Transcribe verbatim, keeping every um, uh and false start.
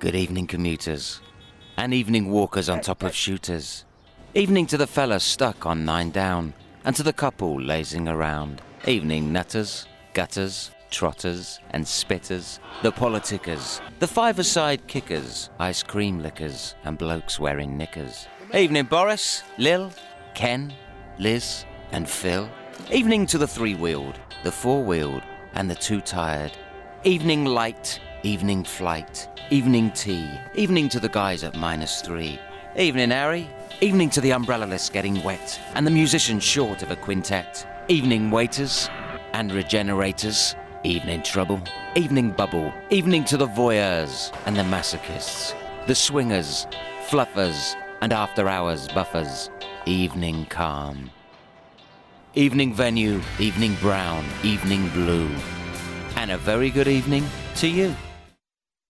Good evening, commuters. And evening walkers on top of shooters. Evening to the fella stuck on nine down. And to the couple lazing around. Evening nutters, gutters, trotters and spitters. The politickers. The five-a-side kickers. Ice cream lickers and blokes wearing knickers. Evening Boris, Lil, Ken, Liz and Phil. Evening to the three-wheeled, the four-wheeled and the two-tired. Evening light, evening flight, evening tea. Evening to the guys at minus three. Evening Harry. Evening to the umbrella-less getting wet and the musicians short of a quintet. Evening waiters and regenerators. Evening trouble. Evening bubble. Evening to the voyeurs and the masochists. The swingers, fluffers and after-hours buffers. Evening calm. Evening venue, evening brown, evening blue. And a very good evening to you.